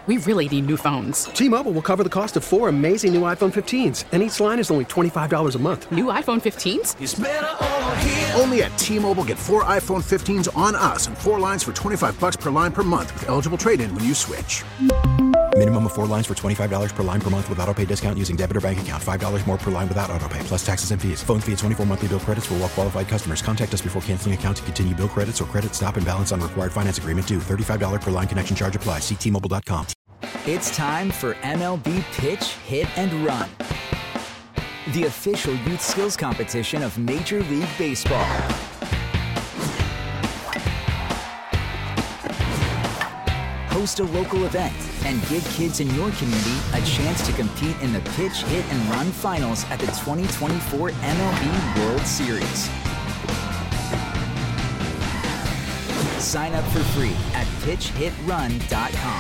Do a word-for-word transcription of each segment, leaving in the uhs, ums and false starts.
we really need new phones. T-Mobile will cover the cost of four amazing new iPhone fifteens, and each line is only twenty-five dollars a month. New iPhone fifteens? It's better over here. Only at T-Mobile, get four iPhone fifteens on us and four lines for twenty-five dollars per line per month with eligible trade-in when you switch. Minimum of four lines for twenty-five dollars per line per month with autopay discount using debit or bank account. five dollars more per line without autopay, plus taxes and fees. Phone fee at twenty-four monthly bill credits for well-qualified customers. Contact us before canceling account to continue bill credits or credit stop and balance on required finance agreement due. thirty-five dollars per line connection charge applies. See T Mobile dot com. It's time for M L B Pitch, Hit, and Run, the official youth skills competition of Major League Baseball. Host a local event and give kids in your community a chance to compete in the Pitch, Hit, and Run finals at the twenty twenty-four M L B World Series. Sign up for free at pitch hit run dot com.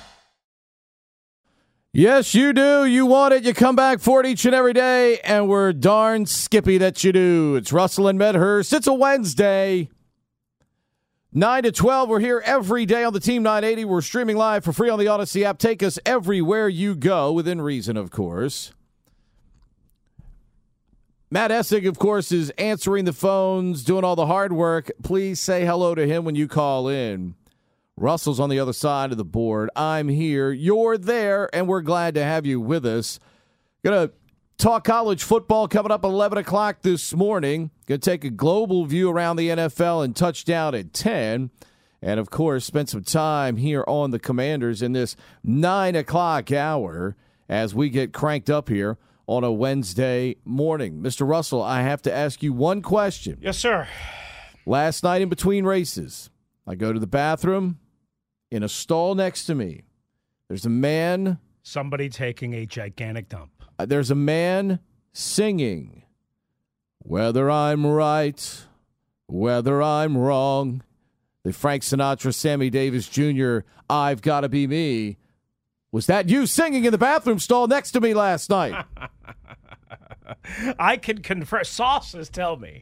Yes, you do. You want it. You come back for it each and every day, and we're darn skippy that you do. It's Russell and Medhurst. It's a Wednesday. nine to twelve, we're here every day on the Team nine eighty. We're streaming live for free on the Odyssey app. Take us everywhere you go, within reason, of course. Matt Essig, of course, is answering the phones, doing all the hard work. Please say hello to him when you call in. Russell's on the other side of the board. I'm here. You're there, and we're glad to have you with us. Going to talk college football coming up at eleven o'clock this morning. Going to take a global view around the N F L and touchdown at ten. And, of course, spend some time here on the Commanders in this nine o'clock hour as we get cranked up here on a Wednesday morning. Mister Russell, I have to ask you one question. Yes, sir. Last night in between races, I go to the bathroom. In a stall next to me, there's a man. Somebody taking a gigantic dump. Uh, there's a man singing, "Whether I'm right, whether I'm wrong." The Frank Sinatra, Sammy Davis Junior, "I've Gotta Be Me." Was that you singing in the bathroom stall next to me last night? I can confirm. Sauces tell me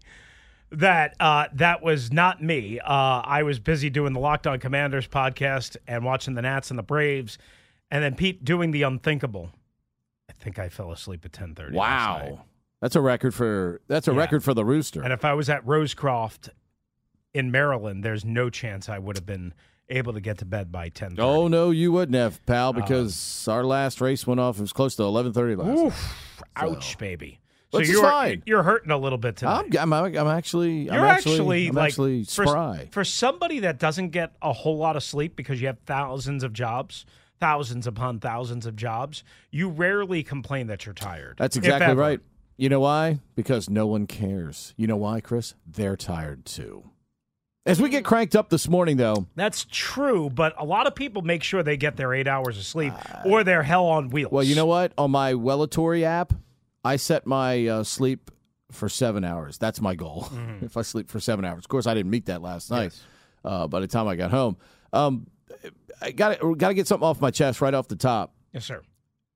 that uh, that was not me. Uh, I was busy doing the Locked On Commanders podcast and watching the Nats and the Braves, and then Pete doing the unthinkable. I think I fell asleep at ten thirty. Wow, that's a record for that's a yeah. record for the Rooster. And if I was at Rosecroft in Maryland, there's no chance I would have been able to get to bed by ten thirty. Oh no, you wouldn't have, pal, because uh, our last race went off. It was close to eleven thirty last oof, night. Ouch, so. baby. So you're fine. You're hurting a little bit today. I'm, I'm, I'm actually, you're I'm actually, actually, I'm like, actually spry. For, for somebody that doesn't get a whole lot of sleep because you have thousands of jobs, thousands upon thousands of jobs, you rarely complain that you're tired. That's exactly right. You know why? Because no one cares. You know why, Chris? They're tired too. As we get cranked up this morning, though. That's true, but a lot of people make sure they get their eight hours of sleep uh, or they're hell on wheels. Well, you know what? On my Wellatory app, I set my uh, sleep for seven hours. That's my goal. Mm-hmm. If I sleep for seven hours. Of course, I didn't meet that last night yes. uh, by the time I got home. Um, I got to got to get something off my chest right off the top. Yes, sir.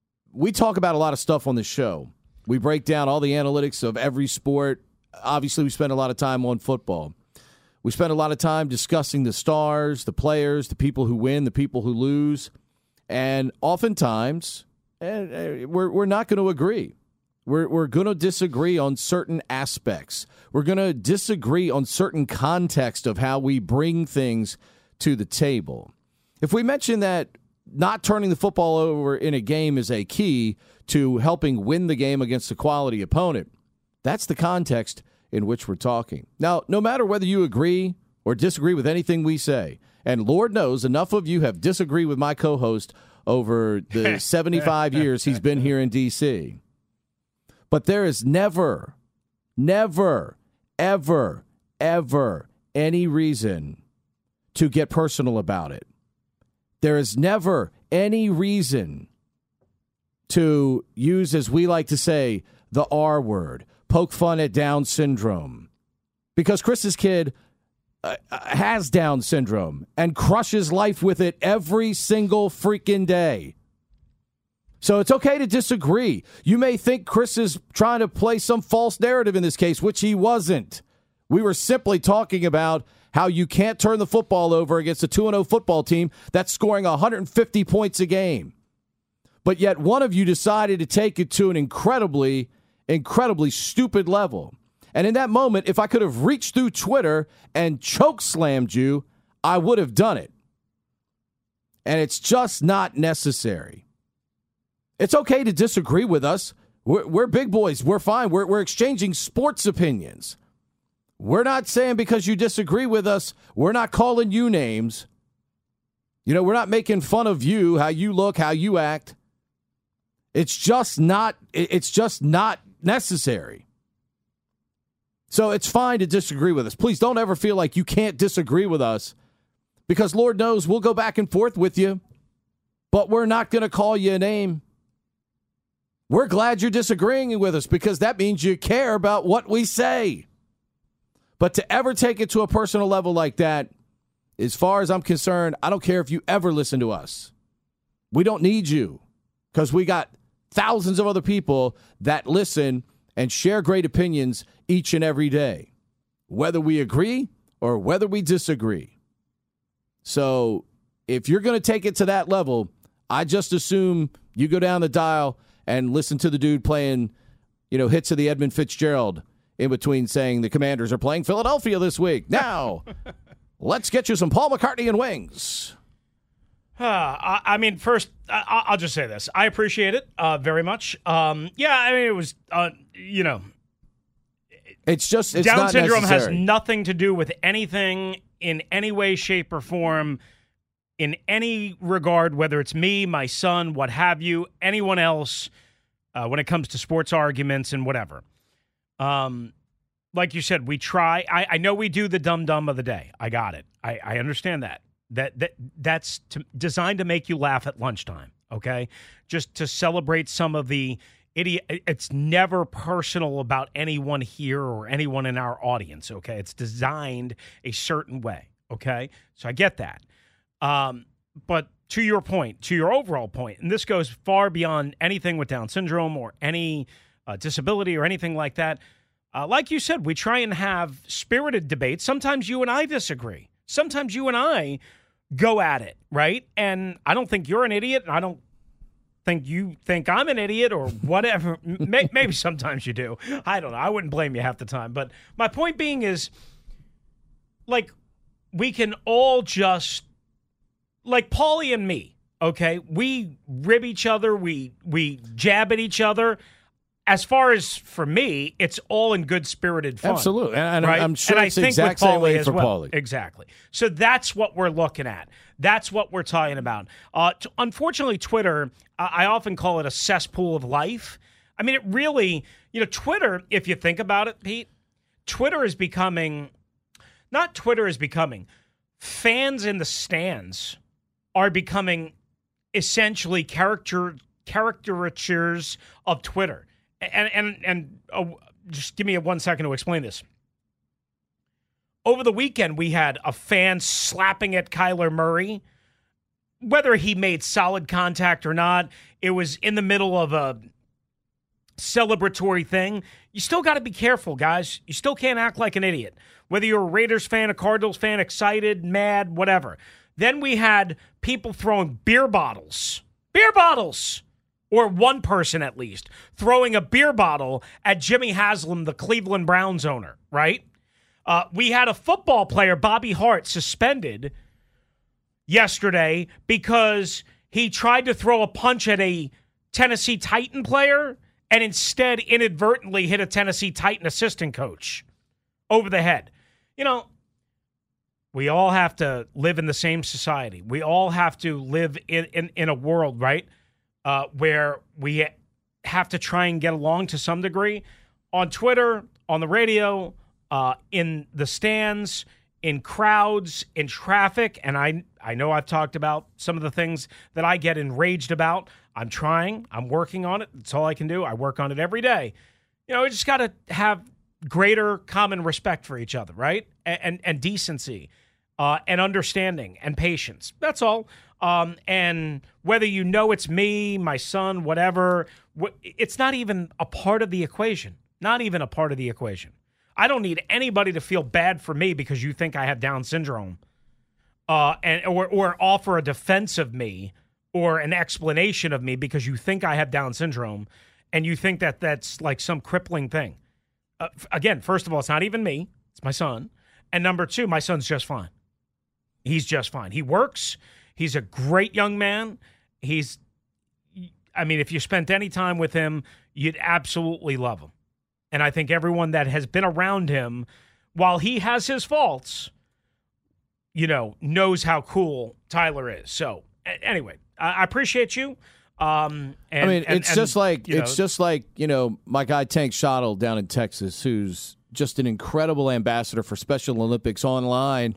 We talk about a lot of stuff on this show. We break down all the analytics of every sport. Obviously, we spend a lot of time on football. We spend a lot of time discussing the stars, the players, the people who win, the people who lose. And oftentimes, uh, we're, we're not going to agree. We're, we're going to disagree on certain aspects. We're going to disagree on certain context of how we bring things to the table. If we mention that not turning the football over in a game is a key to helping win the game against a quality opponent, that's the context in which we're talking. Now, no matter whether you agree or disagree with anything we say, and Lord knows enough of you have disagreed with my co-host over the seventy-five years he's been here in D C, but there is never, never, ever, ever any reason to get personal about it. There is never any reason to use, as we like to say, the R word, poke fun at Down syndrome. Because Chris's kid uh, has Down syndrome and crushes life with it every single freaking day. So it's okay to disagree. You may think Chris is trying to play some false narrative in this case, which he wasn't. We were simply talking about how you can't turn the football over against a two and oh football team that's scoring one hundred fifty points a game. But yet one of you decided to take it to an incredibly, incredibly stupid level. And in that moment, if I could have reached through Twitter and choke slammed you, I would have done it. And it's just not necessary. It's okay to disagree with us. We're, we're big boys. We're fine. We're, we're exchanging sports opinions. We're not saying because you disagree with us, we're not calling you names. You know, we're not making fun of you, how you look, how you act. It's just not, it's just not necessary. So it's fine to disagree with us. Please don't ever feel like you can't disagree with us, because Lord knows we'll go back and forth with you, but we're not going to call you a name. We're glad you're disagreeing with us because that means you care about what we say. But to ever take it to a personal level like that, as far as I'm concerned, I don't care if you ever listen to us. We don't need you because we got thousands of other people that listen and share great opinions each and every day, whether we agree or whether we disagree. So if you're going to take it to that level, I just assume you go down the dial and listen to the dude playing, you know, hits of the Edmund Fitzgerald in between saying the Commanders are playing Philadelphia this week. Now, let's get you some Paul McCartney and wings. Uh, I, I mean, first, I, I'll just say this. I appreciate it uh, very much. Um, yeah, I mean, it was, uh, you know. It's just, it's Down not syndrome necessary. has nothing to do with anything in any way, shape, or form, in any regard, whether it's me, my son, what have you, anyone else, uh, when it comes to sports arguments and whatever. Um, like you said, we try. I, I know we do the dumb-dumb of the day. I got it. I, I understand that. That that That's to, designed to make you laugh at lunchtime, okay? Just to celebrate some of the idiot. It's never personal about anyone here or anyone in our audience, okay? It's designed a certain way, okay? So I get that. Um, but to your point, to your overall point, and this goes far beyond anything with Down syndrome or any uh, disability or anything like that. Uh, like you said, we try and have spirited debates. Sometimes you and I disagree. Sometimes you and I go at it, right? And I don't think you're an idiot, and I don't think you think I'm an idiot or whatever. Maybe sometimes you do. I don't know. I wouldn't blame you half the time. But my point being is, like, we can all just, like Paulie and me, okay? We rib each other. We we jab at each other. As far as for me, it's all in good-spirited fun. Absolutely. And, right? I'm sure and it's I the think exact with same way as for well. Paulie. Exactly. So that's what we're looking at. That's what we're talking about. Uh, t- unfortunately, Twitter, uh, I often call it a cesspool of life. I mean, it really, you know, Twitter, if you think about it, Pete, Twitter is becoming, not Twitter is becoming, fans in the stands are becoming essentially character caricatures of Twitter. And and and uh, just give me a one second to explain this. Over the weekend, we had a fan slapping at Kyler Murray. Whether he made solid contact or not, it was in the middle of a celebratory thing. You still got to be careful, guys. You still can't act like an idiot. Whether you're a Raiders fan, a Cardinals fan, excited, mad, whatever. Then we had people throwing beer bottles. Beer bottles! Or one person at least, throwing a beer bottle at Jimmy Haslam, the Cleveland Browns owner, right? Uh, we had a football player, Bobby Hart, suspended yesterday because he tried to throw a punch at a Tennessee Titan player and instead inadvertently hit a Tennessee Titan assistant coach over the head. You know, we all have to live in the same society. We all have to live in, in, in a world, right? Uh, where we have to try and get along to some degree on Twitter, on the radio, uh, in the stands, in crowds, in traffic. And I I know I've talked about some of the things that I get enraged about. I'm trying. I'm working on it. That's all I can do. I work on it every day. You know, we just got to have greater common respect for each other, right? And and, and decency uh, and understanding and patience. That's all. Um, and whether you know it's me, my son, whatever, wh- it's not even a part of the equation. Not even a part of the equation. I don't need anybody to feel bad for me because you think I have Down syndrome, uh, and or or offer a defense of me or an explanation of me because you think I have Down syndrome, and you think that that's like some crippling thing. Uh, again, first of all, it's not even me; it's my son. And number two, my son's just fine. He's just fine. He works. He's a great young man. He's, I mean, if you spent any time with him, you'd absolutely love him. And I think everyone that has been around him, while he has his faults, you know, knows how cool Tyler is. So anyway, I appreciate you. Um, and, I mean, and, it's and, just like it's know, just like you know my guy Tank Shottle down in Texas, who's just an incredible ambassador for Special Olympics Online,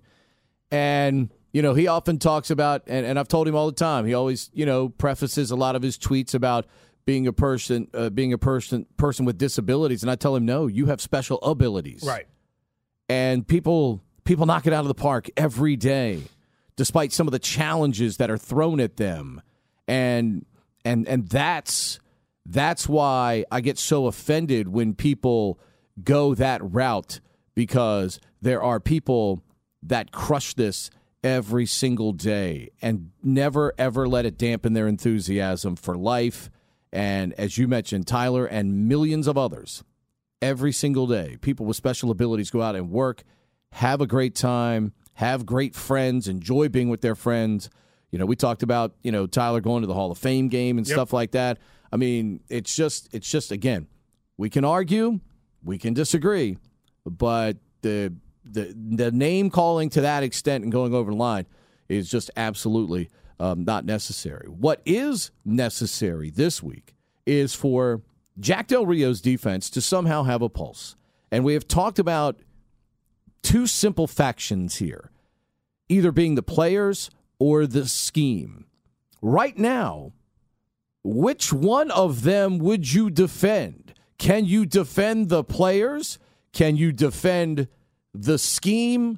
and you know he often talks about, and, and I've told him all the time, he always you know prefaces a lot of his tweets about being a person, uh, being a person person with disabilities, and I tell him, no, you have special abilities, right? And people people knock it out of the park every day, despite some of the challenges that are thrown at them, and. And and that's that's why I get so offended when people go that route, because there are people that crush this every single day and never, ever let it dampen their enthusiasm for life. And as you mentioned, Tyler and millions of others, every single day, people with special abilities go out and work, have a great time, have great friends, enjoy being with their friends. You know, we talked about, you know, Tyler going to the Hall of Fame game and yep. stuff like that. I mean, it's just, it's just, again, we can argue, we can disagree, but the the the name calling to that extent and going over the line is just absolutely um, not necessary. What is necessary this week is for Jack Del Rio's defense to somehow have a pulse. And we have talked about two simple factions here, either being the players or the scheme. Right now, which one of them would you defend? Can you defend the players? Can you defend the scheme?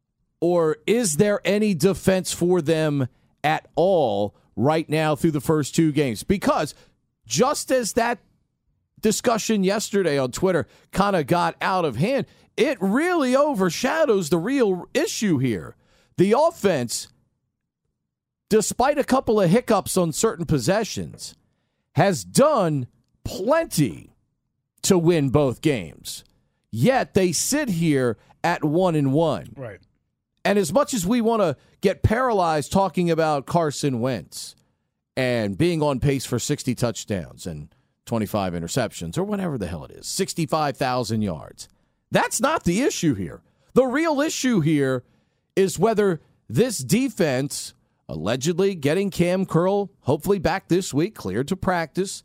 Or is there any defense for them at all right now through the first two games? Because just as that discussion yesterday on Twitter kind of got out of hand, it really overshadows the real issue here. The offense, despite a couple of hiccups on certain possessions, has done plenty to win both games. Yet they sit here at one and one. Right. And as much as we want to get paralyzed talking about Carson Wentz and being on pace for sixty touchdowns and twenty-five interceptions or whatever the hell it is, sixty-five thousand yards, that's not the issue here. The real issue here is whether this defense, allegedly getting Cam Curl hopefully back this week, cleared to practice,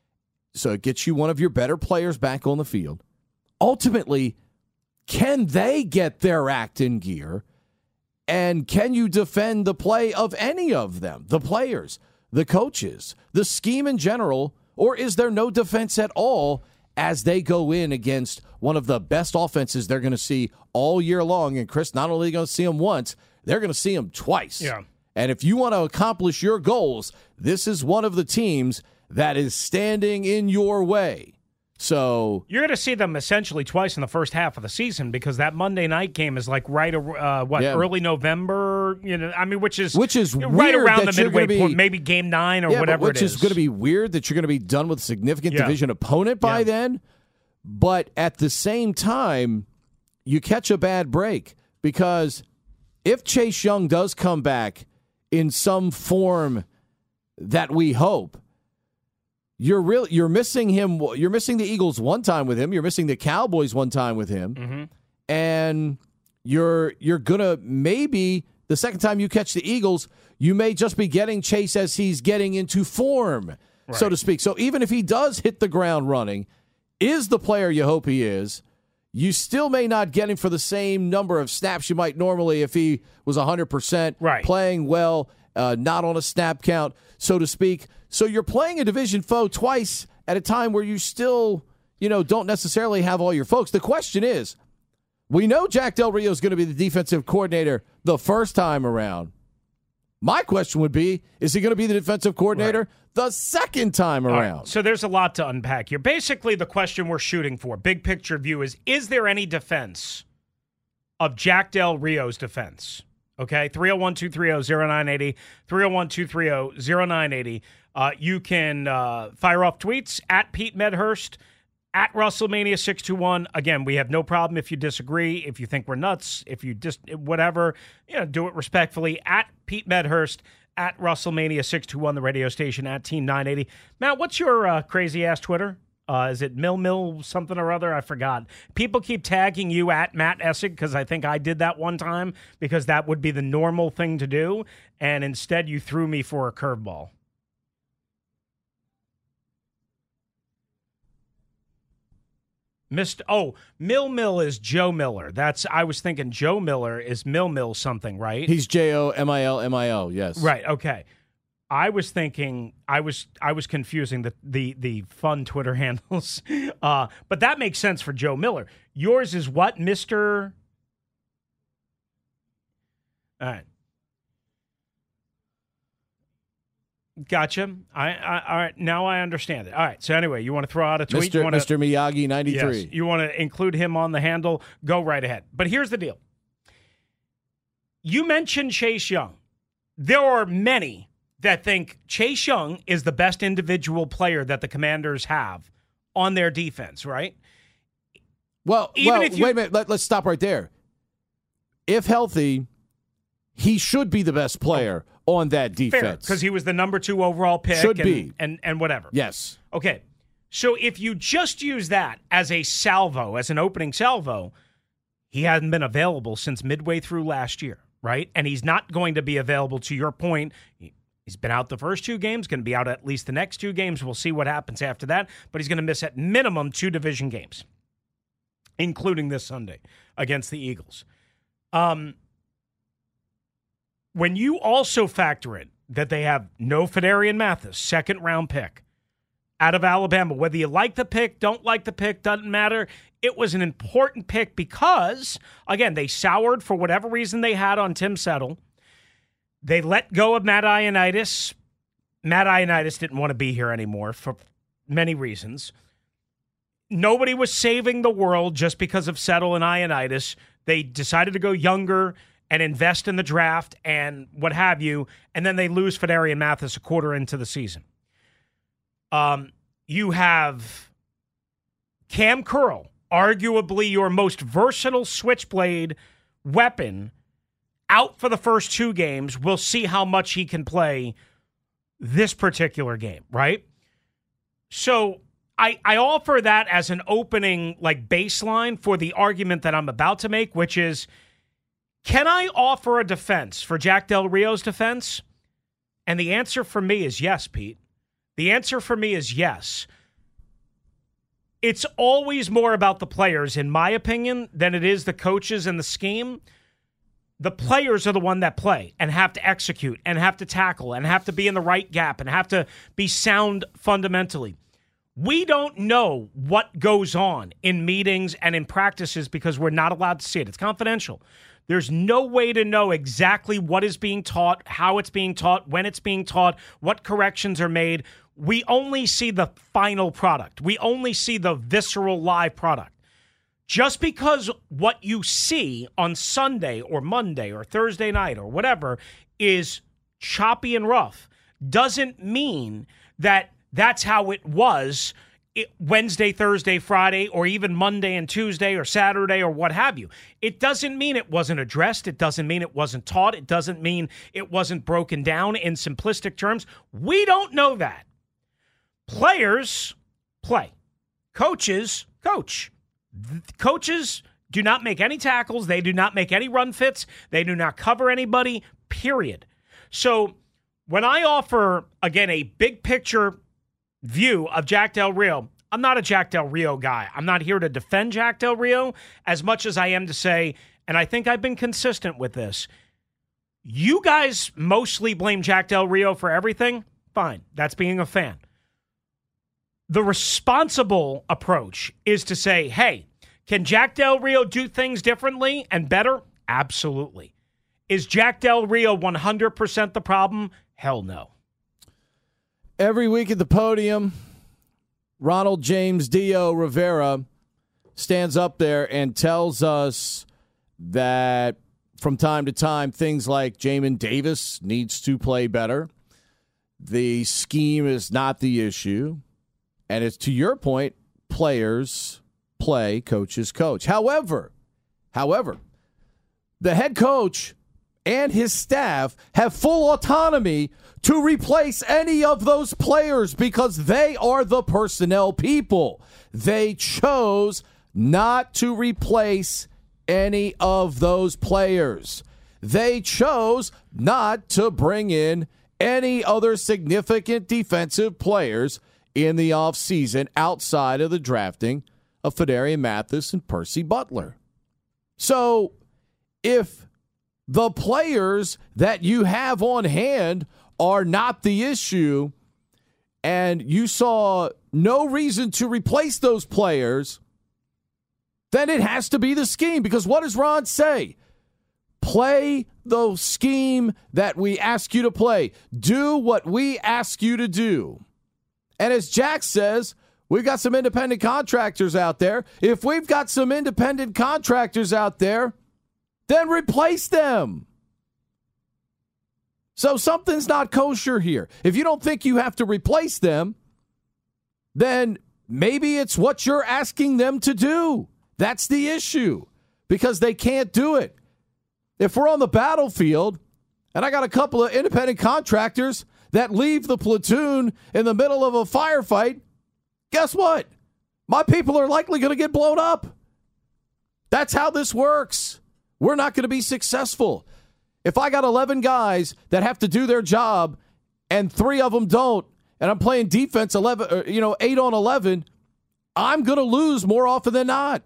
so it gets you one of your better players back on the field. Ultimately, can they get their act in gear? And can you defend the play of any of them, the players, the coaches, the scheme in general, or is there no defense at all as they go in against one of the best offenses they're going to see all year long? And Chris, not only going to see them once, they're going to see them twice. Yeah. And if you want to accomplish your goals, this is one of the teams that is standing in your way. So you're going to see them essentially twice in the first half of the season, because that Monday night game is like right, uh, what, yeah. early November? You know, I mean, which is which is right around the midway be, point, maybe game nine or yeah, whatever which it is. Which is going to be weird that you're going to be done with a significant yeah. division opponent by yeah. then. But at the same time, you catch a bad break, because if Chase Young does come back in some form that we hope, You're really you're missing him. You're missing the Eagles one time with him. You're missing the Cowboys one time with him, mm-hmm. and you're you're gonna maybe the second time you catch the Eagles, you may just be getting Chase as he's getting into form, right. so to speak. So even if he does hit the ground running, is the player you hope he is, you still may not get him for the same number of snaps you might normally if he was one hundred percent right. playing well, uh, not on a snap count, so to speak. So you're playing a division foe twice at a time where you still, you know, don't necessarily have all your folks. The question is, we know Jack Del Rio is going to be the defensive coordinator the first time around. My question would be, is he going to be the defensive coordinator right. the second time around? Right. So there's a lot to unpack here. Basically, the question we're shooting for, big picture view, is, is there any defense of Jack Del Rio's defense? Okay, three oh one, two three oh, oh nine eight oh, three oh one, two three oh, oh nine eight oh. Uh, you can uh, fire off tweets at Pete Medhurst, at WrestleMania six two one. Again, we have no problem if you disagree, if you think we're nuts, if you just, whatever, you know, do it respectfully. At Pete Medhurst, at WrestleMania six two one, the radio station, at Team nine eighty. Matt, what's your uh, crazy-ass Twitter? Uh, is it Mill Mill something or other? I forgot. People keep tagging you at Matt Essig because I think I did that one time because that would be the normal thing to do, and instead you threw me for a curveball. Mister Oh, Mill Mill is Joe Miller. That's I was thinking Joe Miller is Mill Mill something, right? He's J O M I L M I O, yes. Right, okay. I was thinking I was I was confusing the the the fun Twitter handles. Uh, but that makes sense for Joe Miller. Yours is what, Mister All right. Gotcha. I, I all right. Now I understand it. All right. So anyway, you want to throw out a tweet? Mister You wanna, Mister Miyagi ninety-three. Yes, you want to include him on the handle? Go right ahead. But here's the deal. You mentioned Chase Young. There are many that think Chase Young is the best individual player that the Commanders have on their defense, right? Well, Even well if you, wait a minute. Let, let's stop right there. If healthy, he should be the best player on that defense. Because he was the number two overall pick. Should and, be. And, and whatever. Yes. Okay. So if you just use that as a salvo, as an opening salvo, he hadn't been available since midway through last year, right? And he's not going to be available, to your point. He's been out the first two games, going to be out at least the next two games. We'll see what happens after that. But he's going to miss at minimum two division games, including this Sunday against the Eagles. Um, when you also factor in that they have no Fedarian Mathis, second round pick out of Alabama, whether you like the pick, don't like the pick, doesn't matter. It was an important pick because, again, they soured for whatever reason they had on Tim Settle. They let go of Matt Ioannidis. Matt Ioannidis didn't want to be here anymore for many reasons. Nobody was saving the world just because of Settle and Ioannidis. They decided to go younger and invest in the draft and what have you, and then they lose Fedarian Mathis a quarter into the season. Um, you have Cam Curl, arguably your most versatile switchblade weapon, out for the first two games. We'll see how much he can play this particular game, right? So I, I offer that as an opening, like, baseline for the argument that I'm about to make, which is, can I offer a defense for Jack Del Rio's defense? And the answer for me is yes, Pete. The answer for me is yes. It's always more about the players, in my opinion, than it is the coaches and the scheme. The players are the one that play and have to execute and have to tackle and have to be in the right gap and have to be sound fundamentally. We don't know what goes on in meetings and in practices because we're not allowed to see it. It's confidential. There's no way to know exactly what is being taught, how it's being taught, when it's being taught, what corrections are made. We only see the final product. We only see the visceral live product. Just because what you see on Sunday or Monday or Thursday night or whatever is choppy and rough doesn't mean that that's how it was Wednesday, Thursday, Friday, or even Monday and Tuesday or Saturday or what have you. It doesn't mean it wasn't addressed. It doesn't mean it wasn't taught. It doesn't mean it wasn't broken down in simplistic terms. We don't know that. Players play. Coaches coach. Coaches do not make any tackles. They do not make any run fits. They do not cover anybody, period. So when I offer, again, a big picture view of Jack Del Rio, I'm not a Jack Del Rio guy. I'm not here to defend Jack Del Rio as much as I am to say, and I think I've been consistent with this, you guys mostly blame Jack Del Rio for everything. Fine. That's being a fan. The responsible approach is to say, hey, can Jack Del Rio do things differently and better? Absolutely. Is Jack Del Rio one hundred percent the problem? Hell no. Every week at the podium, Ronald James Dio Rivera stands up there and tells us that from time to time, things like Jamin Davis needs to play better. The scheme is not the issue. And it's, to your point, players play, coaches coach. However, however, the head coach and his staff have full autonomy to replace any of those players because they are the personnel people. They chose not to replace any of those players. They chose not to bring in any other significant defensive players in the offseason outside of the drafting of Fedarian Mathis and Percy Butler. So if the players that you have on hand are not the issue and you saw no reason to replace those players, then it has to be the scheme. Because what does Ron say? Play the scheme that we ask you to play. Do what we ask you to do. And as Jack says, we've got some independent contractors out there. If we've got some independent contractors out there, then replace them. So something's not kosher here. If you don't think you have to replace them, then maybe it's what you're asking them to do. That's the issue, because they can't do it. If we're on the battlefield and I got a couple of independent contractors that leave the platoon in the middle of a firefight, guess what? My people are likely going to get blown up. That's how this works. We're not going to be successful. If I got eleven guys that have to do their job and three of them don't, and I'm playing defense eleven, or, you know, eight on eleven, I'm going to lose more often than not.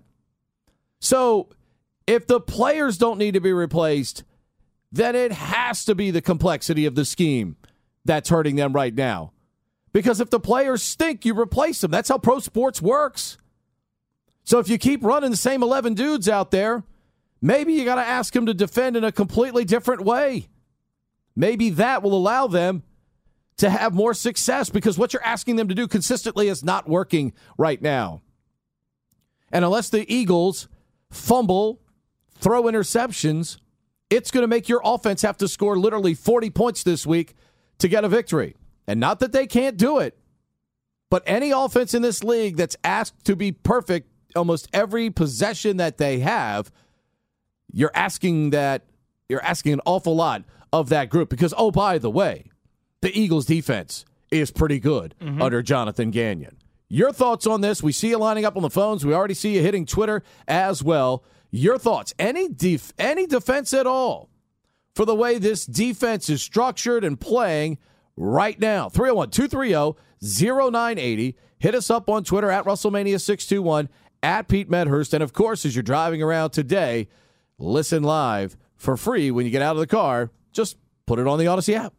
So if the players don't need to be replaced, then it has to be the complexity of the scheme that's hurting them right now. Because if the players stink, you replace them. That's how pro sports works. So if you keep running the same eleven dudes out there, maybe you got to ask them to defend in a completely different way. Maybe that will allow them to have more success, because what you're asking them to do consistently is not working right now. And unless the Eagles fumble, throw interceptions, it's going to make your offense have to score literally forty points this week to get a victory. And not that they can't do it, but any offense in this league that's asked to be perfect almost every possession that they have, you're asking that you're asking an awful lot of that group. Because, oh, by the way, the Eagles defense is pretty good mm-hmm. under Jonathan Gagnon. Your thoughts on this? We see you lining up on the phones. We already see you hitting Twitter as well. Your thoughts? Any def- any defense at all for the way this defense is structured and playing right now? three oh one, two three oh, oh nine eight oh. Hit us up on Twitter at Russellmania six two one, at Pete Medhurst. And, of course, as you're driving around today, listen live for free when you get out of the car. Just put it on the Odyssey app.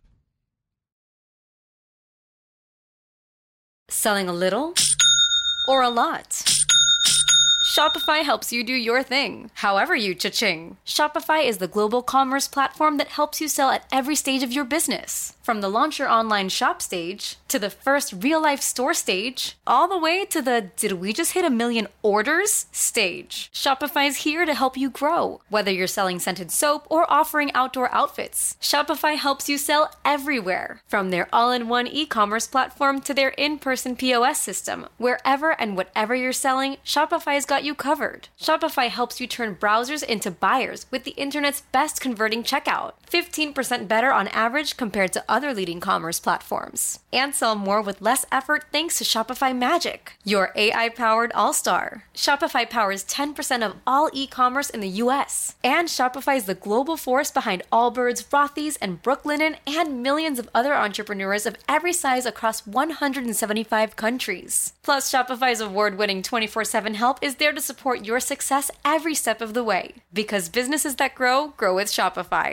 Selling a little or a lot? Shopify helps you do your thing, however you cha-ching. Shopify is the global commerce platform that helps you sell at every stage of your business. From the launch your online shop stage, to the first real-life store stage, all the way to the did we just hit a million orders stage. Shopify's here to help you grow. Whether you're selling scented soap or offering outdoor outfits, Shopify helps you sell everywhere. From their all-in-one e-commerce platform to their in-person P O S system, wherever and whatever you're selling, Shopify's got you covered. Shopify helps you turn browsers into buyers with the internet's best converting checkout. fifteen percent better on average compared to other leading commerce platforms. And sell more with less effort thanks to Shopify Magic, your A I-powered all-star. Shopify powers ten percent of all e-commerce in the U S. And Shopify is the global force behind Allbirds, Rothy's, and Brooklinen, and millions of other entrepreneurs of every size across one hundred seventy-five countries. Plus, Shopify's award-winning twenty-four seven help is there to support your success every step of the way. Because businesses that grow, grow with Shopify. Sign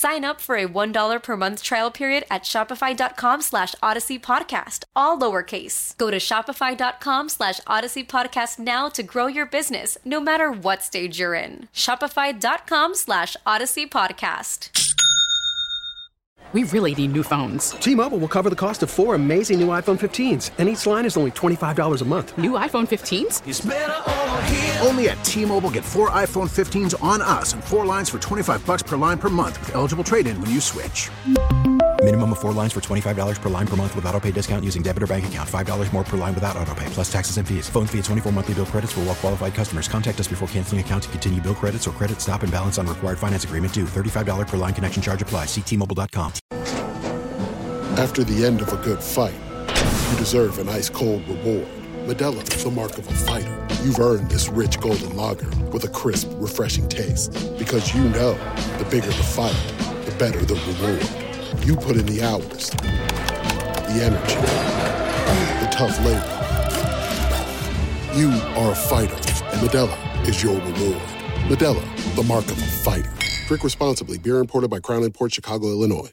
Sign up for a one dollar per month trial period at shopify.com slash Odyssey Podcast, all lowercase. Go to shopify.com slash Odyssey Podcast now to grow your business, no matter what stage you're in. Shopify.com slash Odyssey Podcast. We really need new phones. T-Mobile will cover the cost of four amazing new iPhone fifteens, and each line is only twenty-five dollars a month. New iPhone fifteens? It's better over here. Only at T-Mobile, get four iPhone fifteens on us and four lines for twenty-five bucks per line per month with eligible trade-in when you switch. Minimum of four lines for twenty-five dollars per line per month with autopay discount using debit or bank account. five dollars more per line without autopay, plus taxes and fees. Phone fee at twenty-four monthly bill credits for well-qualified customers. Contact us before canceling account to continue bill credits or credit stop and balance on required finance agreement due. thirty-five dollars per line connection charge applies. See T Mobile dot com. After the end of a good fight, you deserve an ice-cold reward. Modelo is the mark of a fighter. You've earned this rich golden lager with a crisp, refreshing taste. Because you know, the bigger the fight, the better the reward. You put in the hours, the energy, the tough labor. You are a fighter, and Modelo is your reward. Modelo, the mark of a fighter. Drink responsibly. Beer imported by Crown Imports, Chicago, Illinois.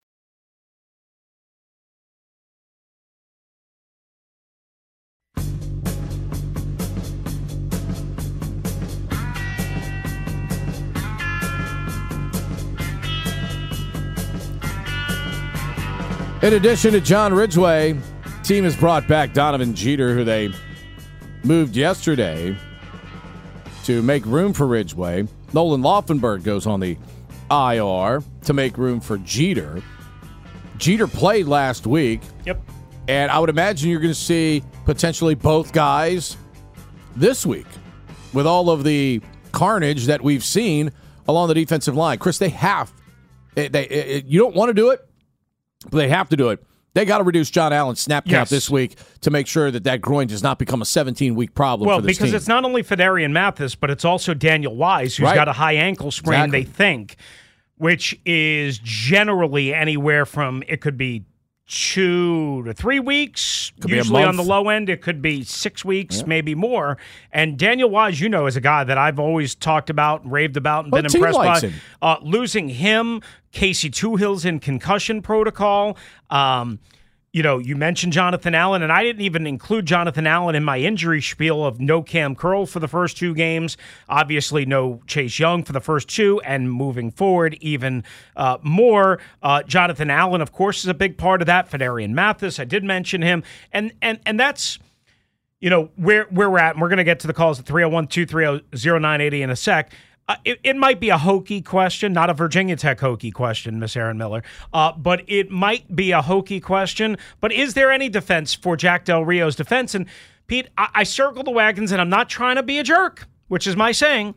In addition to John Ridgway, team has brought back Donovan Jeter, who they moved yesterday to make room for Ridgway. Nolan Laufenberg goes on the I R to make room for Jeter. Jeter played last week. Yep. And I would imagine you're going to see potentially both guys this week with all of the carnage that we've seen along the defensive line. Chris, they have. They, they, you don't want to do it, but they have to do it. They got to reduce John Allen's snap count yes. this week to make sure that that groin does not become a seventeen-week problem well, for this team. Well, because it's not only Fedarian Mathis, but it's also Daniel Wise, who's right. got a high ankle sprain, exactly. they think, which is generally anywhere from, it could be two to three weeks. Could Usually on the low end, it could be six weeks, yeah. maybe more. And Daniel Wise, you know, is a guy that I've always talked about, raved about, and well, been impressed by. Him. Uh, losing him, Casey Tuhill's in concussion protocol. Um, you know, you mentioned Jonathan Allen, and I didn't even include Jonathan Allen in my injury spiel of no Cam Curl for the first two games. Obviously, no Chase Young for the first two, and moving forward, even uh, more. Uh, Jonathan Allen, of course, is a big part of that. Fedarian Mathis, I did mention him, and and and that's, you know, where where we're at. And we're going to get to the calls at three oh one, two three oh, oh nine eight oh in a sec. Uh, it, it might be a hokey question, not a Virginia Tech hokey question, Miss Aaron Miller, uh, but it might be a hokey question. But is there any defense for Jack Del Rio's defense? And, Pete, I, I circle the wagons, and I'm not trying to be a jerk, which is my saying.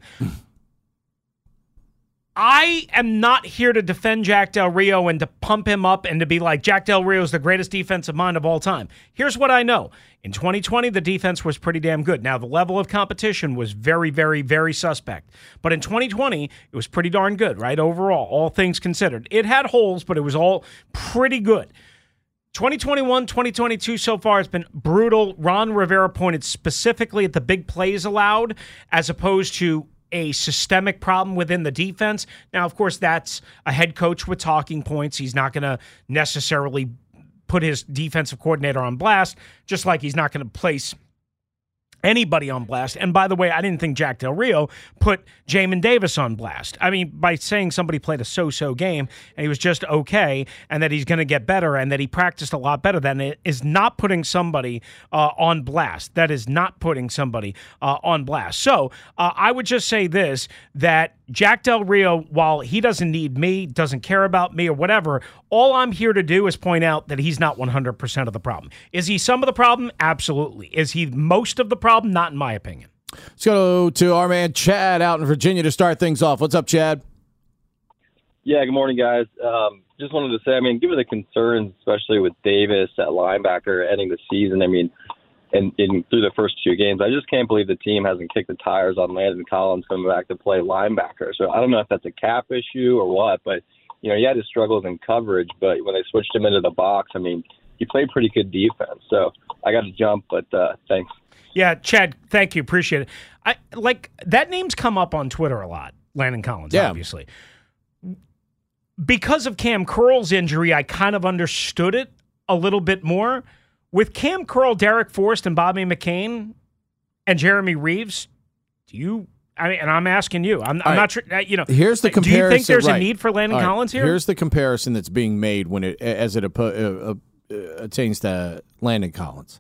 I am not here to defend Jack Del Rio and to pump him up and to be like, Jack Del Rio is the greatest defensive mind of all time. Here's what I know. In twenty twenty, the defense was pretty damn good. Now, the level of competition was very, very, very suspect. But in twenty twenty, it was pretty darn good, right? Overall, all things considered. It had holes, but it was all pretty good. twenty twenty-one, twenty twenty-two so far has been brutal. Ron Rivera pointed specifically at the big plays allowed as opposed to a systemic problem within the defense. Now, of course, that's a head coach with talking points. He's not going to necessarily put his defensive coordinator on blast, just like he's not going to place anybody on blast. And by the way, I didn't think Jack Del Rio put Jamin Davis on blast. I mean, by saying somebody played a so-so game and he was just okay and that he's going to get better and that he practiced a lot better than it is not putting somebody uh, on blast. That is not putting somebody uh, on blast. So uh, I would just say this, that Jack Del Rio, while he doesn't need me, doesn't care about me or whatever, all I'm here to do is point out that he's not one hundred percent of the problem. Is he some of the problem? Absolutely. Is he most of the problem? Not in my opinion. Let's go to our man Chad out in Virginia to start things off. What's up, Chad? Yeah, good morning, guys. Um, just wanted to say, I mean, given the concerns, especially with Davis at linebacker ending the season, I mean, and, and through the first two games, I just can't believe the team hasn't kicked the tires on Landon Collins coming back to play linebacker. So I don't know if that's a cap issue or what, but, you know, he had his struggles in coverage, but when they switched him into the box, I mean, he played pretty good defense. So I got to jump, but uh, thanks. Yeah, Chad, thank you. Appreciate it. I like that name's come up on Twitter a lot, Landon Collins, yeah. obviously. because of Cam Curl's injury, I kind of understood it a little bit more. With Cam Curl, Derek Forrest, and Bobby McCain, and Jeremy Reeves, do you? I mean, and I'm asking you. I'm, I'm right. not sure. You know, here's the comparison. Do you think there's right. a need for Landon right. Collins here? Here's the comparison that's being made when it as it uh, uh, attains to Landon Collins.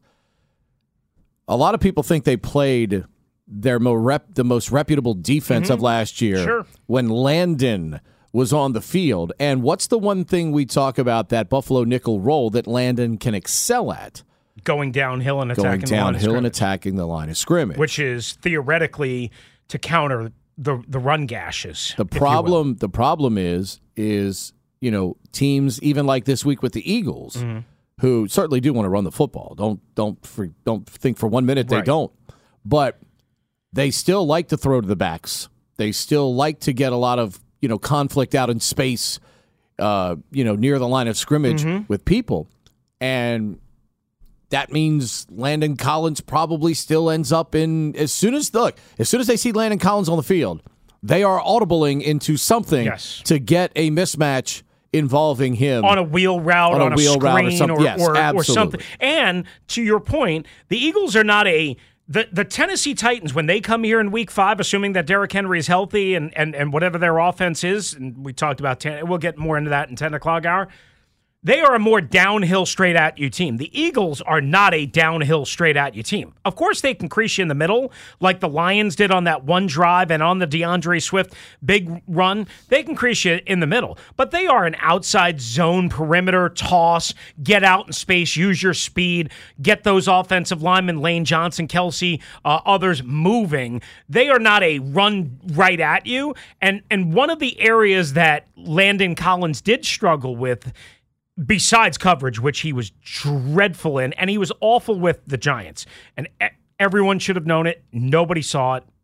A lot of people think they played their mo rep, the most reputable defense mm-hmm. of last year sure. when Landon was on the field. And what's the one thing we talk about that Buffalo nickel role that Landon can excel at? Going downhill and attacking Going the line of downhill and scrimmage. attacking the line of scrimmage. Which is theoretically to counter the the run gashes. The problem the problem is is, you know, teams even like this week with the Eagles, mm-hmm. who certainly do want to run the football. Don't don't for, don't think for one minute they right. don't. But they still like to throw to the backs. They still like to get a lot of, you know, conflict out in space, uh, you know, near the line of scrimmage mm-hmm. with people. And that means Landon Collins probably still ends up in, as soon as, look, as soon as they see Landon Collins on the field, they are audibling into something yes. to get a mismatch involving him. On a wheel route, on a, on a wheel screen, route or something. or, Yes, or, or absolutely. something. And to your point, the Eagles are not a, the, the Tennessee Titans, when they come here in week five, assuming that Derrick Henry is healthy and, and, and whatever their offense is, and we talked about, ten, we'll get more into that in ten o'clock hour, they are a more downhill, straight-at-you team. The Eagles are not a downhill, straight-at-you team. Of course, they can crease you in the middle, like the Lions did on that one drive and on the DeAndre Swift big run. They can crease you in the middle. But they are an outside zone perimeter toss, get out in space, use your speed, get those offensive linemen, Lane Johnson, Kelsey, uh, others moving. They are not a run right at you. And, and one of the areas that Landon Collins did struggle with, besides coverage, which he was dreadful in, and he was awful with the Giants. And everyone should have known it. Nobody saw it.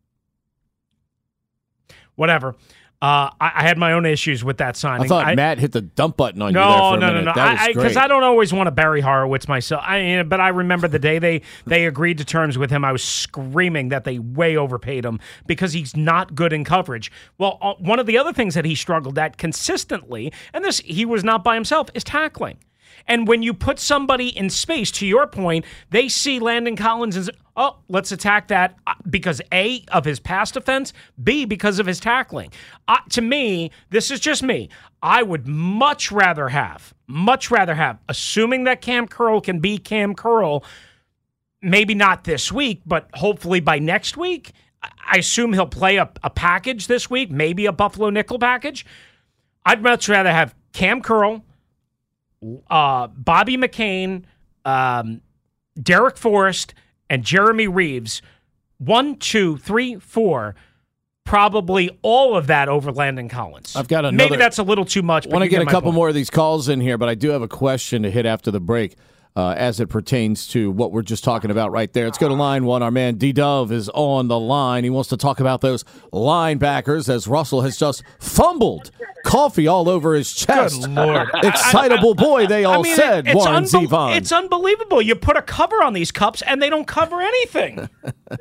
Whatever. Uh, I, I had my own issues with that signing. I thought I, Matt hit the dump button on no, you there for a no, minute. No, no, that no, because I, I don't always want to Barry Horowitz myself. I, but I remember the day they, they agreed to terms with him, I was screaming that they way overpaid him because he's not good in coverage. Well, uh, one of the other things that he struggled at consistently, and this he was not by himself, is tackling. And when you put somebody in space, to your point, they see Landon Collins and say, oh, let's attack that because A, of his pass defense, B, because of his tackling. Uh, to me, this is just me. I would much rather have, much rather have, assuming that Cam Curl can be Cam Curl, maybe not this week, but hopefully by next week. I assume he'll play a, a package this week, maybe a Buffalo nickel package. I'd much rather have Cam Curl, Uh, Bobby McCain, um, Derek Forrest, and Jeremy Reeves, one, two, three, four, probably all of that over Landon Collins. I've got another. Maybe that's a little too much. I want to get, get a couple point. more of these calls in here, but I do have a question to hit after the break uh, as it pertains to what we're just talking about right there. Let's go to line one. Our man D-Dove is on the line. He wants to talk about those linebackers as Russell has just fumbled coffee all over his chest. Good Lord. Excitable boy, they all I mean, said, it's Warren unbe- Zevon. It's unbelievable. You put a cover on these cups and they don't cover anything.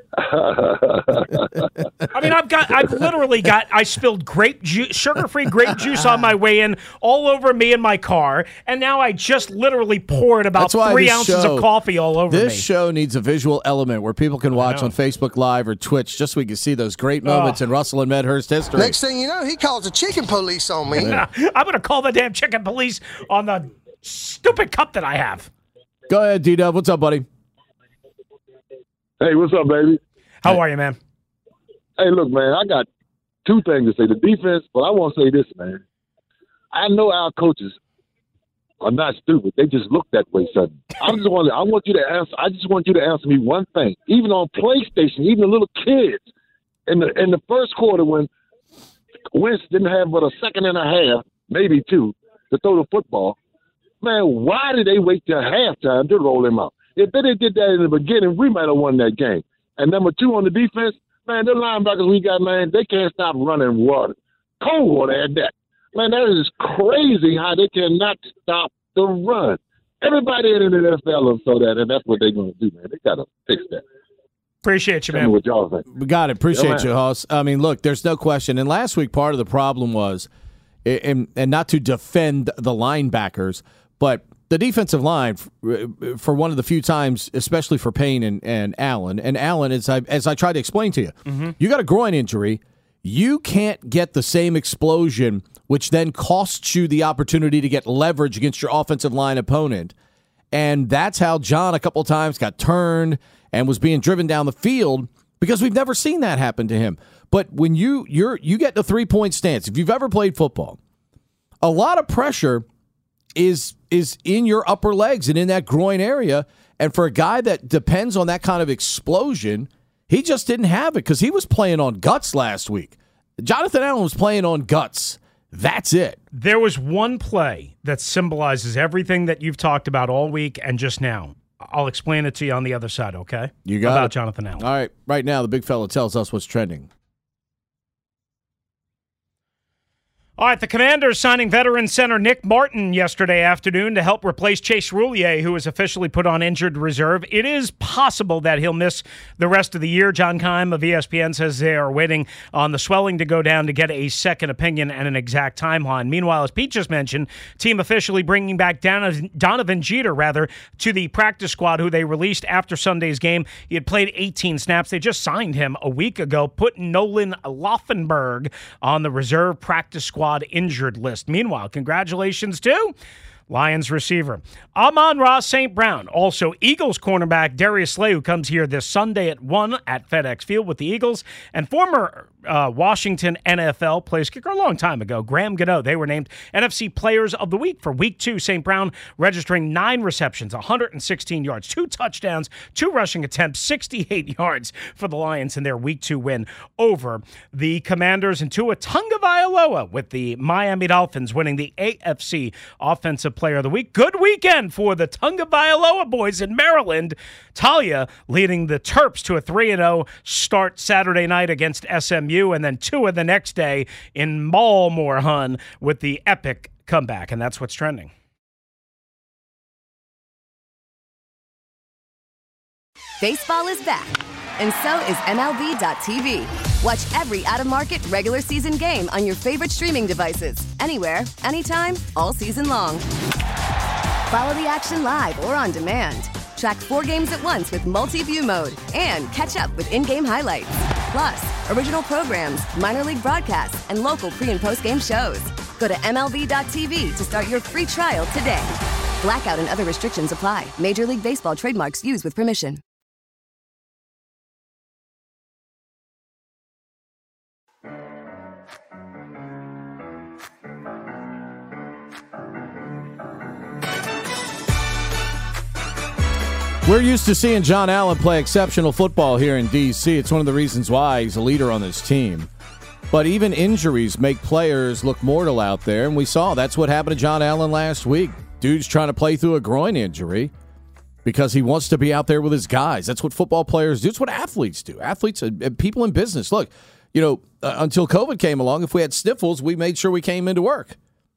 I mean, I've got, I've literally got, I spilled grape juice, sugar-free grape juice on my way in all over me in my car, and now I just literally poured about three ounces show, of coffee all over this me. This show needs a visual element where people can watch on Facebook Live or Twitch just so we can see those great moments oh. in Russell and Medhurst history. Next thing you know, he calls the chicken police on me. Yeah. I'm going to call the damn chicken police on the stupid cup that I have. Go ahead, D-Dub. What's up, buddy? Hey, what's up, baby? How hey. are you, man? Hey, look, man, I got two things to say. The defense, but I want to say this, man. I know our coaches are not stupid. They just look that way suddenly. I just want I want you to answer I just want you to answer me one thing. Even on PlayStation, even the little kids in the in the first quarter when Wentz didn't have but a second and a half, maybe two, to throw the football. Man, why did they wait till halftime to roll him out? If they did that in the beginning, we might have won that game. And number two on the defense, man, the linebackers we got, man, they can't stop running water. Cold water at that. Man, that is crazy how they cannot stop the run. Everybody in the N F L saw that, and that's what they're going to do, man. They got to fix that. Appreciate you, man. Tell me what y'all think. We got it. Appreciate yeah, you, Hoss. I mean, look, there's no question. And last week, part of the problem was and, and not to defend the linebackers, but the defensive line, for one of the few times, especially for Payne and, and Allen, and Allen, as I, as I tried to explain to you, mm-hmm. you got a groin injury. You can't get the same explosion, which then costs you the opportunity to get leverage against your offensive line opponent. And that's how John a couple times got turned and was being driven down the field, because we've never seen that happen to him. But when you you're you get the three-point stance, if you've ever played football, a lot of pressure is is in your upper legs and in that groin area. And for a guy that depends on that kind of explosion, he just didn't have it because he was playing on guts last week. Jonathan Allen was playing on guts. That's it. There was one play that symbolizes everything that you've talked about all week and just now. I'll explain it to you on the other side, okay? You got About it. Jonathan Allen. All right. Right now, the big fella tells us what's trending. All right, the Commanders signing veteran center Nick Martin yesterday afternoon to help replace Chase Roulier, who was officially put on injured reserve. It is possible that he'll miss the rest of the year. John Keim of E S P N says they are waiting on the swelling to go down to get a second opinion and an exact timeline. Meanwhile, as Pete just mentioned, team officially bringing back Donovan Jeter, rather, to the practice squad, who they released after Sunday's game. He had played eighteen snaps. They just signed him a week ago, put Nolan Laufenberg on the reserve practice squad injured list. Meanwhile, congratulations to Lions receiver Amon-Ra Saint Brown. Also, Eagles cornerback Darius Slay, who comes here this Sunday at one at FedEx Field with the Eagles, and former uh, Washington N F L place kicker a long time ago, Graham Gano. They were named N F C Players of the Week for Week two. Saint Brown registering nine receptions, one hundred sixteen yards, two touchdowns, two rushing attempts, sixty-eight yards for the Lions in their Week two win over the Commanders. And Tua Tagovailoa with the Miami Dolphins winning the A F C Offensive Player of the Week. Good weekend for the Tagovailoa boys in Maryland. Talia leading the Terps to a three and oh start Saturday night against S M U, and then Tua the next day in Balmore Hun with the epic comeback, and that's what's trending. Baseball is back, and so is M L B dot T V. Watch every out-of-market regular season game on your favorite streaming devices, anywhere, anytime, all season long. Follow the action live or on demand. Track four games at once with multi-view mode and catch up with in-game highlights. Plus, original programs, minor league broadcasts, and local pre- and post-game shows. Go to M L B dot T V to start your free trial today. Blackout and other restrictions apply. Major League Baseball trademarks used with permission. We're used to seeing John Allen play exceptional football here in D C. It's one of the reasons why he's a leader on this team. But even injuries make players look mortal out there, and we saw that's what happened to John Allen last week. Dude's trying to play through a groin injury because he wants to be out there with his guys. That's what football players do. It's what athletes do. Athletes and people in business. Look, you know, uh, until COVID came along, if we had sniffles, we made sure we came into work.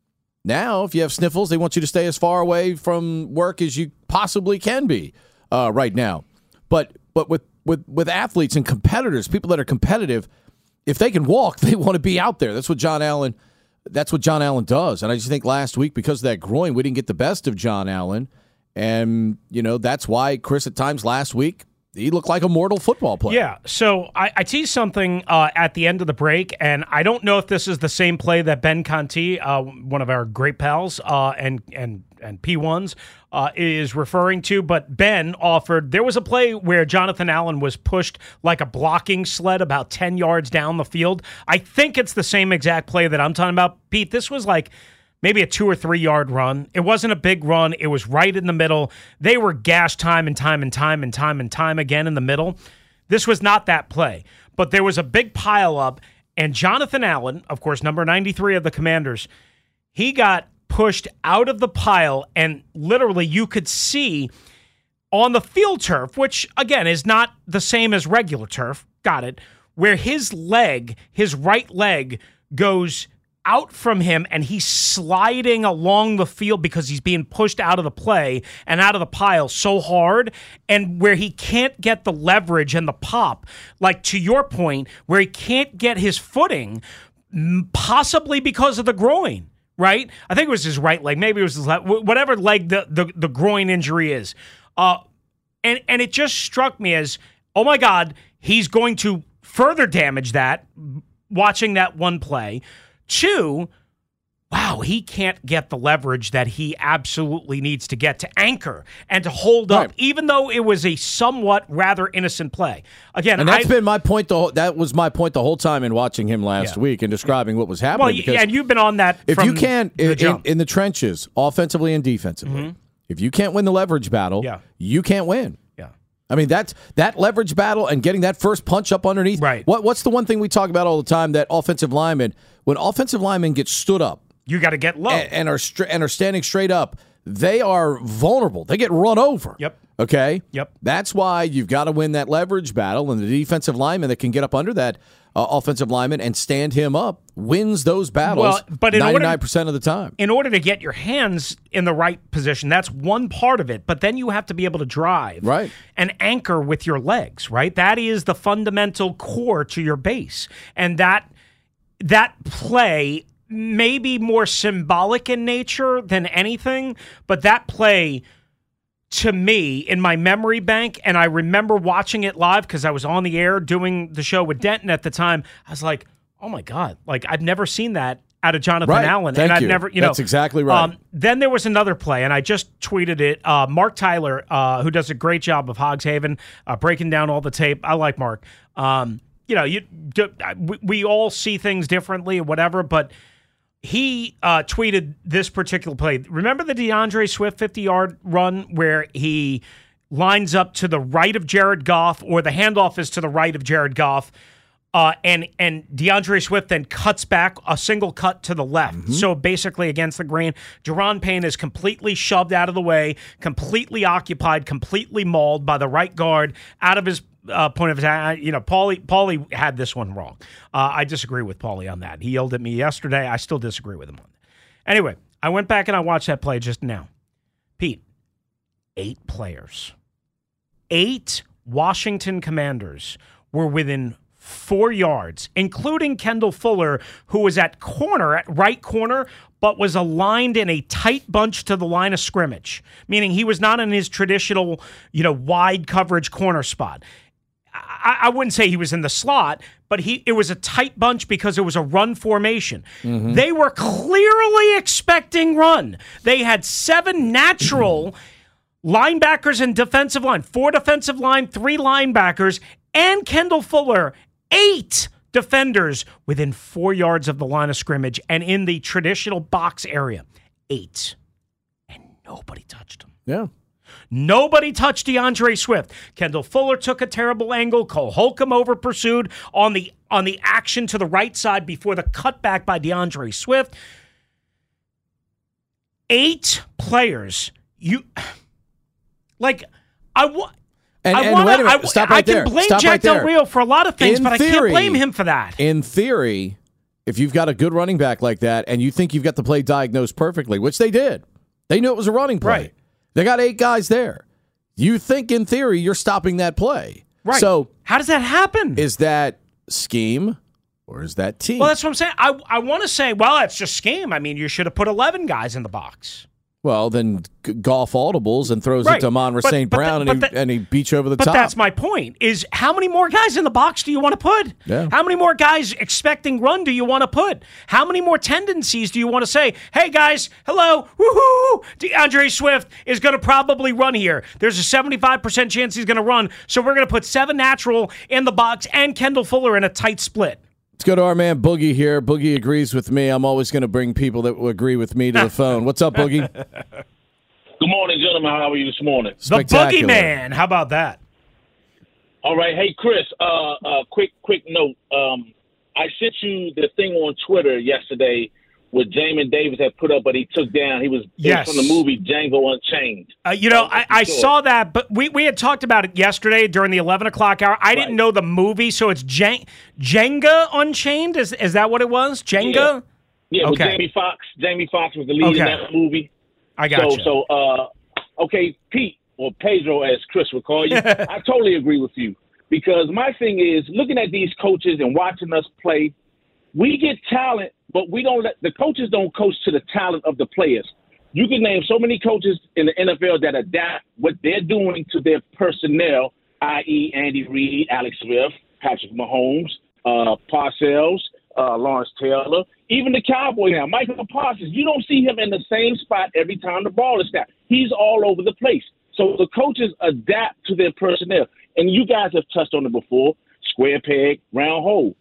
Now, if you have sniffles, they want you to stay as far away from work as you possibly can be. Uh, right now, but but with, with, with athletes and competitors, people that are competitive, if they can walk, they want to be out there. That's what John Allen. That's what John Allen does. And I just think last week, because of that groin, we didn't get the best of John Allen, and you know that's why Chris at times last week he looked like a mortal football player. Yeah. So I, I teased something uh, at the end of the break, and I don't know if this is the same play that Ben Conti, uh, one of our great pals, uh, and and and P ones. Uh, is referring to, but Ben offered, there was a play where Jonathan Allen was pushed like a blocking sled about ten yards down the field. I think it's the same exact play that I'm talking about. Pete, this was like maybe a two or three yard run. It wasn't a big run. It was right in the middle. They were gashed time and time and time and time and time again in the middle. This was not that play, but there was a big pile up, and Jonathan Allen, of course, number ninety-three of the Commanders, he got pushed out of the pile, and literally you could see on the field turf, which again is not the same as regular turf, got it, where his leg, his right leg goes out from him and he's sliding along the field because he's being pushed out of the play and out of the pile so hard, and where he can't get the leverage and the pop, like to your point, where he can't get his footing. possibly because of the groin, right? I think it was his right leg. Maybe it was his left, whatever leg the, the, the groin injury is. Uh, and, and it just struck me as, oh, my God, he's going to further damage that watching that one play. Two, wow, he can't get the leverage that he absolutely needs to get to anchor and to hold right. up, even though it was a somewhat rather innocent play. Again, and that's I, been my point. The whole, that was my point the whole time in watching him last yeah. week and describing what was happening. Well, because and you've been on that. If from you can't the in, jump. in the trenches, offensively and defensively, mm-hmm. if you can't win the leverage battle, yeah. you can't win. Yeah. I mean, that's, that leverage battle and getting that first punch up underneath. Right. What, what's the one thing we talk about all the time, that offensive lineman, when offensive linemen get stood up, you got to get low. And, and are stra- and are standing straight up, they are vulnerable. They get run over. Yep. Okay? Yep. That's why you've got to win that leverage battle, and the defensive lineman that can get up under that uh, offensive lineman and stand him up wins those battles well, but in ninety-nine percent order, of the time. In order to get your hands in the right position, that's one part of it, but then you have to be able to drive right. and anchor with your legs, right? That is the fundamental core to your base. And that that play may be more symbolic in nature than anything, but that play, to me, in my memory bank, and I remember watching it live because I was on the air doing the show with Denton at the time, I was like, oh my God, like I've never seen that out of Jonathan right. Allen. Thank and I've you. never, you know. That's exactly right. Um, then there was another play, and I just tweeted it. Uh, Mark Tyler, uh, who does a great job of Hogs Haven, uh, breaking down all the tape. I like Mark. Um, you know, you we, we all see things differently or whatever, but he uh, tweeted this particular play. Remember the DeAndre Swift fifty-yard run where he lines up to the right of Jared Goff, or the handoff is to the right of Jared Goff, uh, and and DeAndre Swift then cuts back a single cut to the left. Mm-hmm. So basically against the grain, Jerron Payne is completely shoved out of the way, completely occupied, completely mauled by the right guard out of his Uh, point of attack. You know, Paulie Paulie had this one wrong. Uh, I disagree with Paulie on that. He yelled at me yesterday. I still disagree with him on that. Anyway, I went back and I watched that play just now. Pete, eight players, eight Washington Commanders were within four yards, including Kendall Fuller, who was at corner, at right corner, but was aligned in a tight bunch to the line of scrimmage, meaning he was not in his traditional, you know, wide coverage corner spot. I, I wouldn't say he was in the slot, but he it was a tight bunch because it was a run formation. Mm-hmm. They were clearly expecting run. They had seven natural linebackers and defensive line, four defensive line, three linebackers, and Kendall Fuller, eight defenders within four yards of the line of scrimmage and in the traditional box area. Eight. And nobody touched him. Yeah. Nobody touched DeAndre Swift. Kendall Fuller took a terrible angle. Cole Holcomb over pursued on the on the action to the right side before the cutback by DeAndre Swift. Eight players. You like I want. And, I and wanna, wait a minute. I, Stop I right can there. blame Stop Jack right Del there. Rio for a lot of things, in but theory, I can't blame him for that. In theory, if you've got a good running back like that and you think you've got the play diagnosed perfectly, which they did, they knew it was a running play. Right. They got eight guys there. You think in theory you're stopping that play. Right. So how does that happen? Is that scheme or is that team? Well, that's what I'm saying. I I want to say, well, it's just scheme. I mean, you should have put eleven guys in the box. Well, then g- golf audibles and throws Right. it to Amon-Ra But- Saint but Brown, the- and, but he, the- and he beats you over the But top. that's my point, is how many more guys in the box do you want to put? Yeah. How many more guys expecting run do you want to put? How many more tendencies do you want to say, hey, guys, hello, woohoo, DeAndre Swift is going to probably run here. There's a seventy-five percent chance he's going to run, so we're going to put seven natural in the box and Kendall Fuller in a tight split. Let's go to our man Boogie here. Boogie agrees with me. I'm always going to bring people that will agree with me to the phone. What's up, Boogie? Good morning, gentlemen. How are you this morning? The Boogie Man. How about that? All right. Hey, Chris, uh, uh, quick quick note. Um, I sent you the thing on Twitter yesterday with Jamin Davis had put up, but he took down. He was Yes. from the movie Django Unchained. Uh, you know, I, I saw that, but we, we had talked about it yesterday during the eleven o'clock hour. I didn't know the movie, so it's Jen- Jenga Unchained? Is is that what it was? Jenga? Yeah, yeah with okay. Jamie Foxx. Jamie Foxx was the lead in Okay. that movie. I got so, you. So, uh, okay, Pete, or Pedro, as Chris would call you, I totally agree with you. Because my thing is, looking at these coaches and watching us play, We get talent, but we don't let the coaches don't coach to the talent of the players. You can name so many coaches in the N F L that adapt what they're doing to their personnel, that is. Andy Reid, Alex Smith, Patrick Mahomes, uh, Parcells, uh, Lawrence Taylor, even the Cowboy now, Michael Parsons. You don't see him in the same spot every time the ball is snapped. He's all over the place. So the coaches adapt to their personnel. And you guys have touched on it before, square peg, round hole.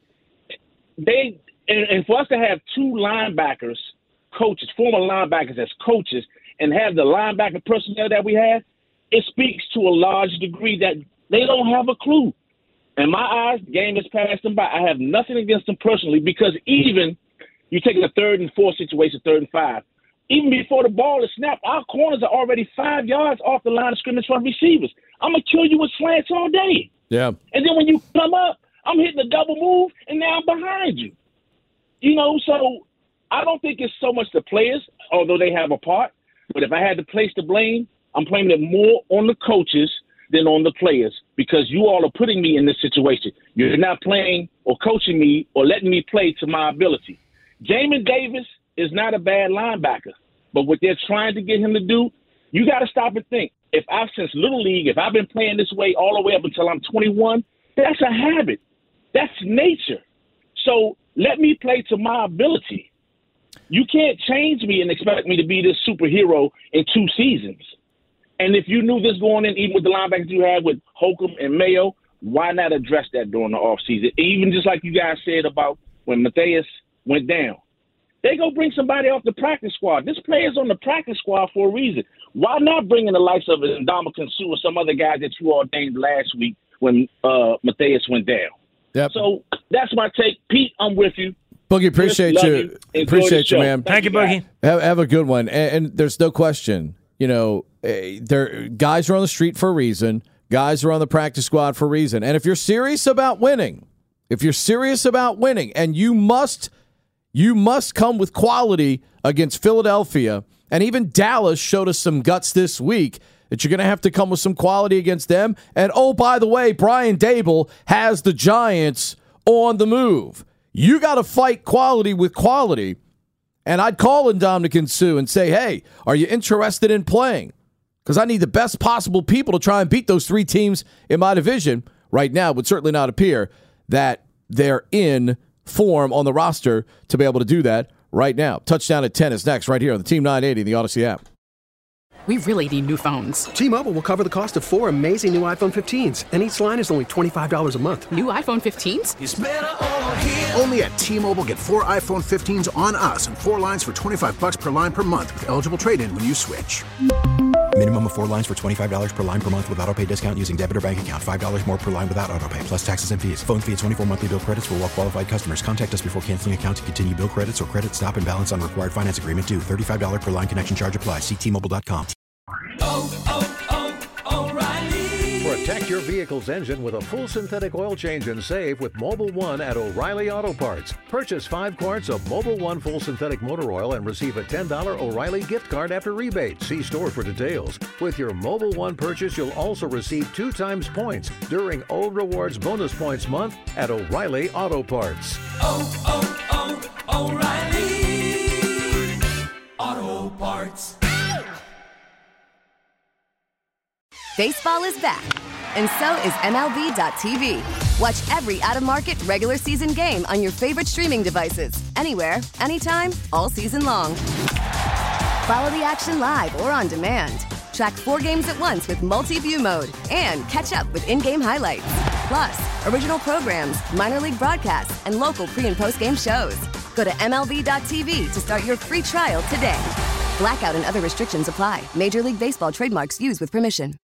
They and, and for us to have two linebackers, coaches, former linebackers as coaches, and have the linebacker personnel that we have, it speaks to a large degree that they don't have a clue. In my eyes, the game has passed them by. I have nothing against them personally because even you take a third and four situation, third and five, even before the ball is snapped, our corners are already five yards off the line of scrimmage from receivers. I'm going to kill you with slants all day. Yeah. And then when you come up, I'm hitting a double move, and now I'm behind you. You know, so I don't think it's so much the players, although they have a part. But if I had to place the blame, I'm blaming it more on the coaches than on the players because you all are putting me in this situation. You're not playing or coaching me or letting me play to my ability. Jamin Davis is not a bad linebacker, but what they're trying to get him to do, you got to stop and think. If I've since Little League, if I've been playing this way all the way up until I'm twenty-one, that's a habit. That's nature. So let me play to my ability. You can't change me and expect me to be this superhero in two seasons. And if you knew this going in, even with the linebackers you had with Holcomb and Mayo, why not address that during the offseason? Even just like you guys said about when Matthias went down. They go bring somebody off the practice squad. This player's on the practice squad for a reason. Why not bring in the likes of Ndamukong Suh or some other guy that you ordained last week when uh, Matthias went down? Yep. So that's my take. Pete, I'm with you. Boogie, appreciate Chris, you. you. Appreciate you, man. Thank you, Boogie. Have, have a good one. And, and there's no question, you know, there guys are on the street for a reason. Guys are on the practice squad for a reason. And if you're serious about winning, if you're serious about winning, and you must – You must come with quality against Philadelphia, and even Dallas showed us some guts this week that you're going to have to come with some quality against them. And, oh, by the way, Brian Daboll has the Giants on the move. You got to fight quality with quality. And I'd call Ndamukong Suh and say, hey, are you interested in playing? Because I need the best possible people to try and beat those three teams in my division. Right now, it would certainly not appear that they're in form on the roster to be able to do that right now. Touchdown at ten is next right here on the Team nine eighty, the Odyssey app. We really need new phones. T-Mobile will cover the cost of four amazing new iPhone fifteens, and each line is only twenty-five dollars a month. New iPhone fifteens? It's better over here. Only at T-Mobile, get four iPhone fifteens on us and four lines for twenty-five bucks per line per month with eligible trade-in when you switch. Minimum of four lines for twenty-five dollars per line per month with autopay discount using debit or bank account. five dollars more per line without autopay, plus taxes and fees. Phone fee at twenty-four monthly bill credits for well-qualified customers. Contact us before canceling account to continue bill credits or credit stop and balance on required finance agreement due. thirty-five dollars per line connection charge applies. See T Mobile dot com. Oh, oh, oh, O'Reilly. Protect your vehicle's engine with a full synthetic oil change and save with Mobil one at O'Reilly Auto Parts. Purchase five quarts of Mobil one full synthetic motor oil and receive a ten dollars O'Reilly gift card after rebate. See store for details. With your Mobil one purchase, you'll also receive two times points during O Rewards Bonus Points Month at O'Reilly Auto Parts. Oh, oh, oh, O'Reilly Auto Parts. Baseball is back, and so is M L B dot T V. Watch every out-of-market regular season game on your favorite streaming devices, anywhere, anytime, all season long. Follow the action live or on demand. Track four games at once with multi-view mode and catch up with in-game highlights. Plus, original programs, minor league broadcasts, and local pre- and post-game shows. Go to M L B dot T V to start your free trial today. Blackout and other restrictions apply. Major League Baseball trademarks used with permission.